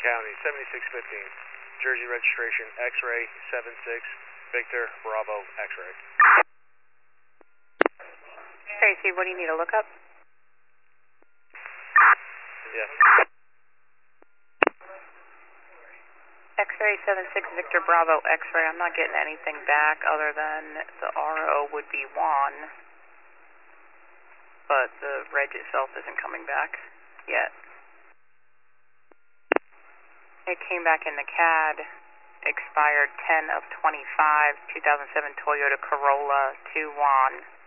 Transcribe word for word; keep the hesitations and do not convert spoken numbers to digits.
County, seventy-six fifteen. Jersey registration, X-ray seven six, Victor Bravo X-ray. Tracy, what do you need to look up? Yes. X-ray seven six, Victor Bravo X-ray. I'm not getting anything back other than the R O would be Juan, but the reg itself isn't coming back yet. It came back in the C A D, expired ten of twenty-five, two thousand seven Toyota Corolla to Juan.